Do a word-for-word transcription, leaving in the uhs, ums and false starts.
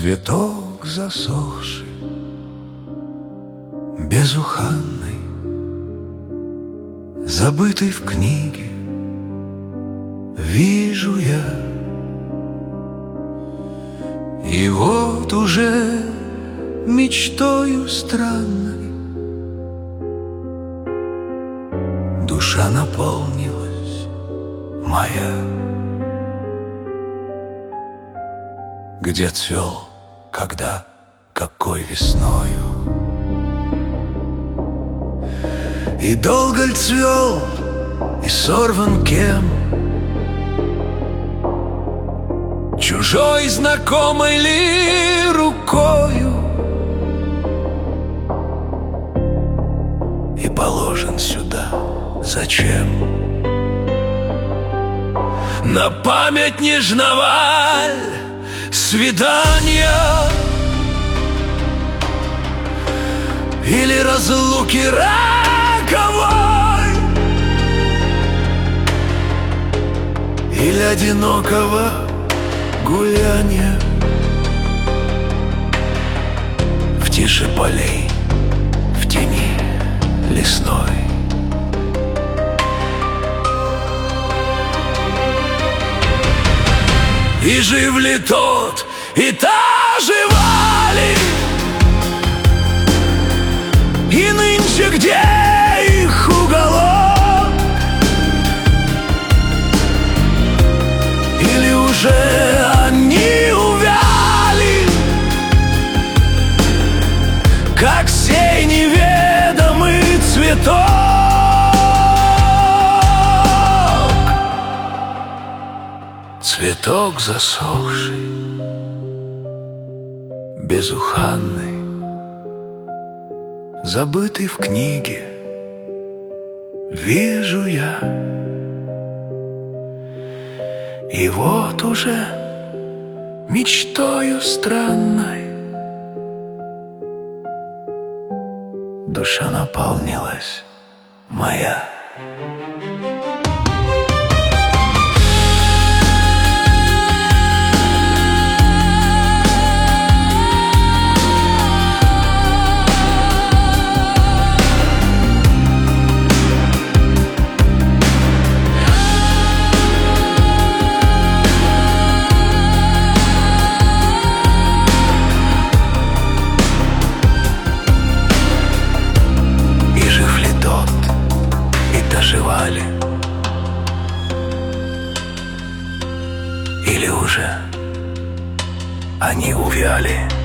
Цветок засохший, безуханный, забытый в книге, вижу я. И вот уже мечтою странной душа наполнилась моя. Где цвел, когда, какой весною, и долго ль цвел, и сорван кем, чужой знакомой ли рукою, и положен сюда зачем? На память нежного свидания или разлуки роковой, или одинокого гуляния в тиши полей, в тени лесной. И жив ли тот, и та жива ли, и нынче где их уголок, или уже они увяли, как сей неведомый цветок. Цветок засохший, безуханный, забытый в книге, вижу я. И вот уже мечтою странной душа наполнилась моя. Доживали, или уже они увяли.